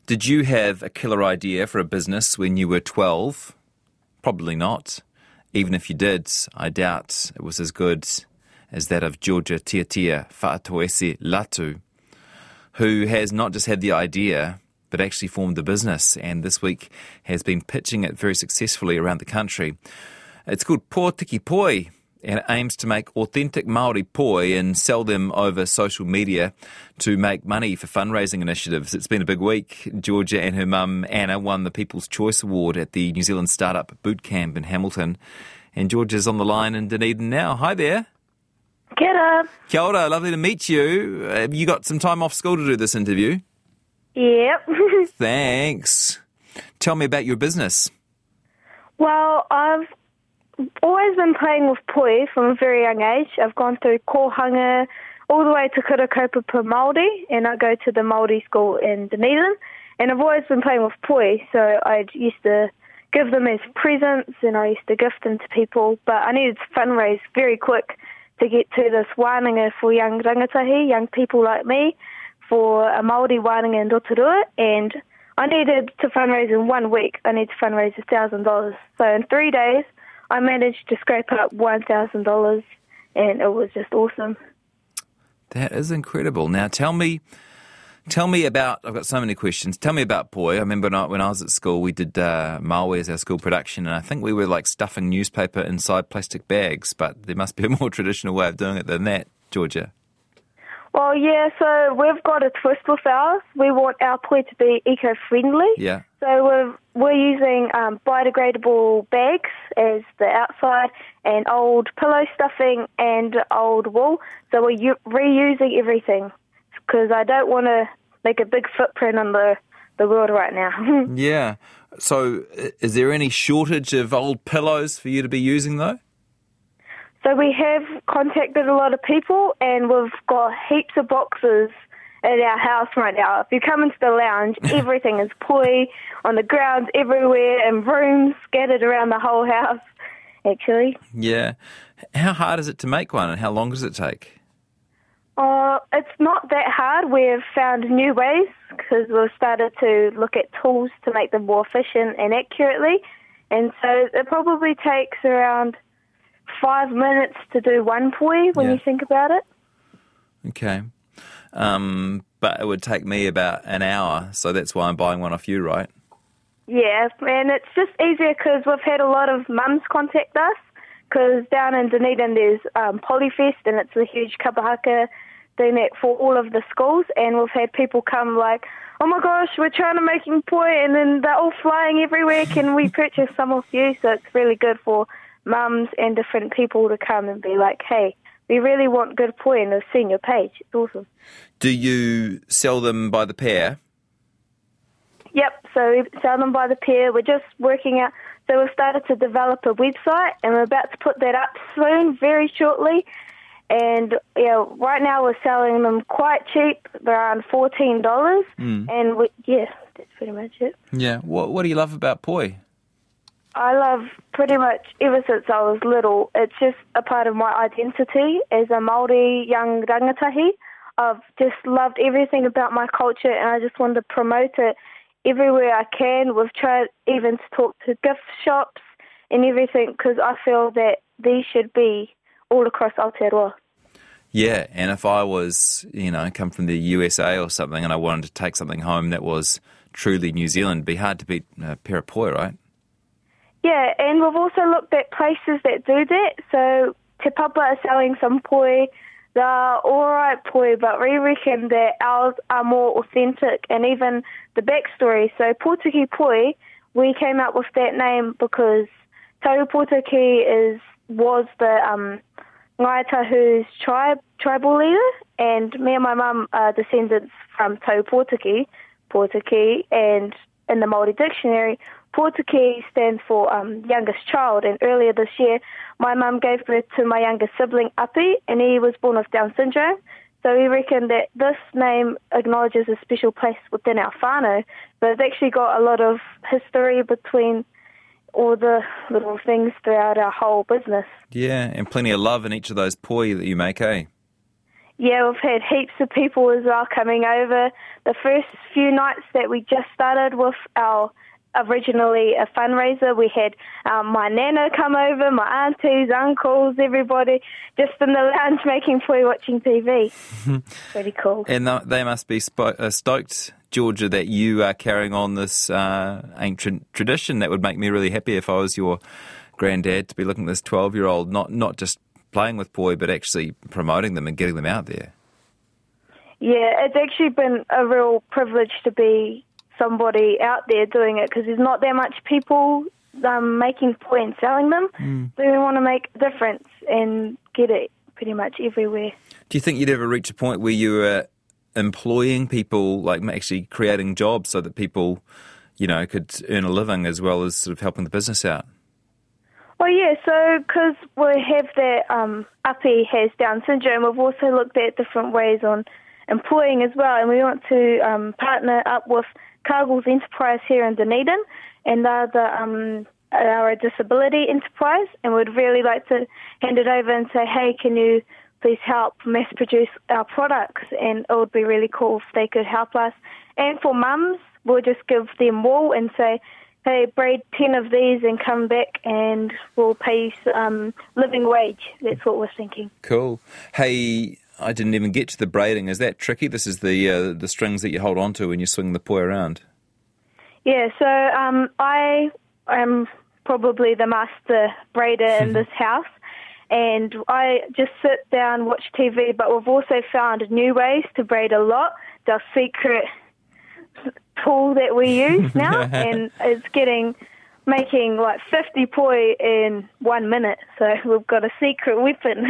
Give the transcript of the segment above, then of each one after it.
Did you have a killer idea for a business when you were 12? Probably not. Even if you did, I doubt it was as good as that of Georgia Tiatia Fa'atoese Latu, who has not just had the idea, but actually formed the business, and this week has been pitching it very successfully around the country. It's called Pōtiki Poi, and it aims to make authentic Māori poi and sell them over social media to make money for fundraising initiatives. It's been a big week. Georgia and her mum, Anna, won the People's Choice Award at the New Zealand Startup Boot Camp in Hamilton. And Georgia's on the line in Dunedin now. Hi there. Kia ora. Kia ora, lovely to meet you. Have you got some time off school to do this interview? Yep. Thanks. Tell me about your business. Well, I've always been playing with poi from a very young age. I've gone through kohanga all the way to Kuraupapa Māori, and I go to the Māori school in Dunedin. And I've always been playing with poi, so I used to give them as presents and I used to gift them to people. But I needed to fundraise very quick to get to this wānanga for young rangatahi, young people like me, for a Māori wānanga in Rotorua, and I needed to fundraise in 1 week. I need to fundraise $1,000. So in 3 days, I managed to scrape up $1,000, and it was just awesome. That is incredible. Now, tell me about, I've got so many questions. Tell me about poi. I remember when I was at school, we did mawe as our school production, and I think we were like stuffing newspaper inside plastic bags, but there must be a more traditional way of doing it than that, Georgia. Well, yeah, so we've got a twist with ours. We want our poi to be eco-friendly. Yeah. So we're using biodegradable bags as the outside and old pillow stuffing and old wool. So we're reusing everything because I don't want to make a big footprint on the world right now. Yeah. So is there any shortage of old pillows for you to be using, though? So we have contacted a lot of people, and we've got heaps of boxes at our house right now. If you come into the lounge, everything is poi on the grounds everywhere and rooms scattered around the whole house, actually. Yeah. How hard is it to make one, and how long does it take? It's not that hard. We've found new ways because we've started to look at tools to make them more efficient and accurately. And so it probably takes around 5 minutes to do one poi when you think about it. Okay. But it would take me about an hour, so that's why I'm buying one off you, right? Yeah, and it's just easier because we've had a lot of mums contact us because down in Dunedin there's Polyfest, and it's a huge kapahaka thing for all of the schools, and we've had people come like, oh my gosh, we're trying to make poi, and then they're all flying everywhere. Can we purchase some off you? So it's really good for mums and different people to come and be like, hey, we really want good poi, and they've seen your page. It's awesome. Do you sell them by the pair? Yep, so we sell them by the pair. We're just working out. So we've started to develop a website, and we're about to put that up soon, very shortly. And yeah, right now we're selling them quite cheap, around $14. And that's pretty much it. Yeah. What do you love about poi? I love pretty much ever since I was little. It's just a part of my identity as a Māori young rangatahi. I've just loved everything about my culture, and I just want to promote it everywhere I can. We've tried even to talk to gift shops and everything because I feel that these should be all across Aotearoa. Yeah, and if I was, come from the USA or something and I wanted to take something home that was truly New Zealand, it'd be hard to beat a pair of poi, right? Yeah, and we've also looked at places that do that. So Te Papa are selling some poi. They're all right poi, but we reckon that ours are more authentic, and even the backstory. So Pōtiki Poi, we came up with that name because Tau Pōtiki was the Ngaitahu's tribal leader, and me and my mum are descendants from Tau Pōtiki, and in the Māori dictionary, Pōtiki stands for youngest child, and earlier this year my mum gave birth to my youngest sibling, Api, and he was born with Down syndrome. So we reckon that this name acknowledges a special place within our whānau, but it's actually got a lot of history between all the little things throughout our whole business. Yeah, and plenty of love in each of those poi that you make, eh? Yeah, we've had heaps of people as well coming over. The first few nights that we just started with our originally a fundraiser, we had my nana come over, my aunties, uncles, everybody, just in the lounge making poi, watching TV. Pretty cool. And they must be stoked, Georgia, that you are carrying on this ancient tradition. That would make me really happy if I was your granddad, to be looking at this 12-year-old, not just playing with poi, but actually promoting them and getting them out there. Yeah, it's actually been a real privilege to be somebody out there doing it, because there's not that much people making poi and selling them. So we want to make a difference and get it pretty much everywhere. Do you think you'd ever reach a point where you were employing people, like actually creating jobs so that people, could earn a living as well as sort of helping the business out? Well, yeah, so because we have that Api has Down syndrome, we've also looked at different ways on employing as well, and we want to partner up with Cargill's Enterprise here in Dunedin, and they're a disability enterprise, and we'd really like to hand it over and say, hey, can you please help mass produce our products? And it would be really cool if they could help us. And for mums, we'll just give them wool and say, hey, braid 10 of these and come back and we'll pay you living wage. That's what we're thinking. Cool. Hey, I didn't even get to the braiding. Is that tricky? This is the strings that you hold on to when you swing the poi around. Yeah, so I am probably the master braider in this house, and I just sit down, watch TV, but we've also found new ways to braid a lot. The secret tool that we use now, and it's making like 50 poi in 1 minute, so we've got a secret weapon.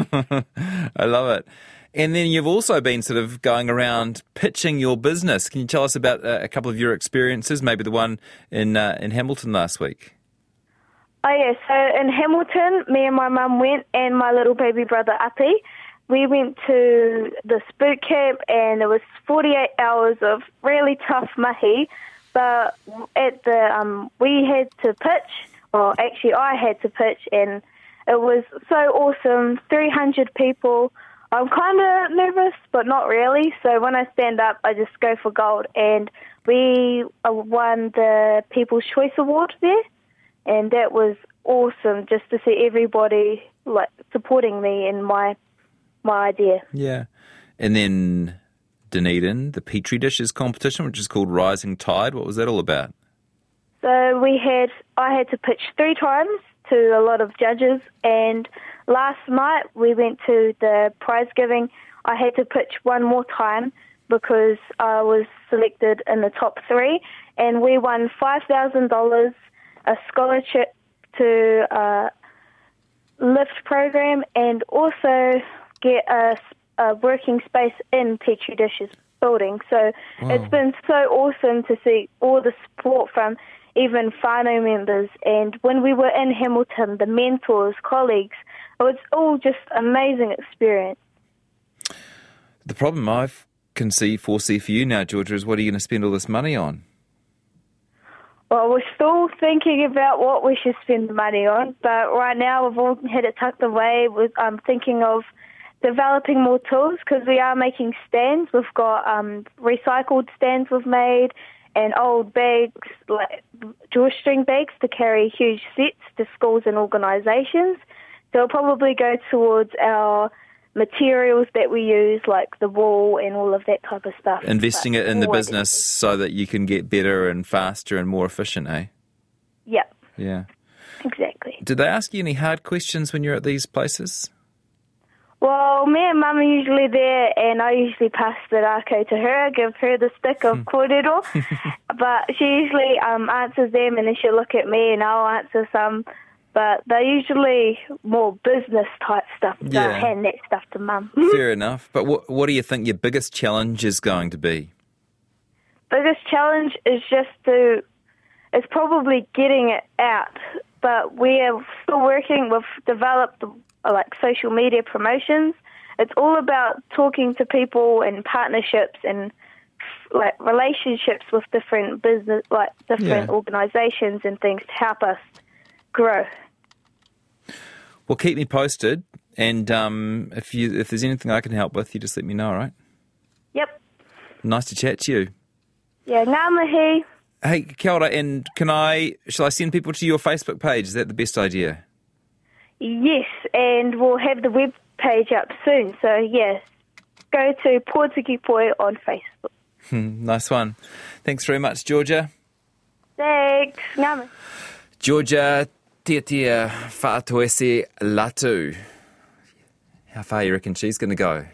I love it. And then you've also been sort of going around pitching your business. Can you tell us about a couple of your experiences, maybe the one in Hamilton last week? Oh yeah, so in Hamilton, me and my mum went, and my little baby brother Api. We went to this boot camp, and it was 48 hours of really tough mahi. But at the we had to pitch. Well, actually, I had to pitch, and it was so awesome. 300 people. I'm kind of nervous, but not really. So when I stand up, I just go for gold. And we won the People's Choice Award there, and that was awesome just to see everybody like supporting me in my idea. Yeah. And then Dunedin, the Petri Dishes competition, which is called Rising Tide. What was that all about? So I had to pitch 3 times to a lot of judges, and last night we went to the prize giving. I had to pitch one more time because I was selected in the top 3, and we won $5,000, a scholarship to a LIFT program, and also get a working space in Petri Dishes building. So It's been so awesome to see all the support from even whānau members, and when we were in Hamilton, the mentors, colleagues, it was all just amazing experience. The problem I foresee for you now, Georgia, is what are you going to spend all this money on? Well, we're still thinking about what we should spend the money on, but right now we've all had it tucked away. I'm thinking of developing more tools because we are making stands. We've got recycled stands we've made, and old bags, like drawstring bags, to carry huge sets to schools and organisations. So it'll probably go towards our materials that we use, like the wool and all of that type of stuff. Investing it in the business so that you can get better and faster and more efficient, eh? Yep. Yeah. Exactly. Did they ask you any hard questions when you're at these places? Well, me and Mum are usually there, and I usually pass the rako to her, give her the stick of kōrero. But she usually answers them, and then she'll look at me, and I'll answer some. But they're usually more business-type stuff. So I hand that stuff to Mum. Fair enough. But what do you think your biggest challenge is going to be? Biggest challenge is it's probably getting it out. But we are still working. We've developed social media promotions. It's all about talking to people and partnerships and relationships with different business, different organisations and things to help us grow. Well, keep me posted. And if there's anything I can help with, you just let me know, all right? Yep. Nice to chat to you. Yeah, ngā mihi. Hey, kia ora, and shall I send people to your Facebook page? Is that the best idea? Yes, and we'll have the web page up soon. So, yes, go to Pōtiki Poi on Facebook. Nice one. Thanks very much, Georgia. Thanks. Ngā mihi. Georgia Tiatia Whaatoese Latu. How far you reckon she's going to go?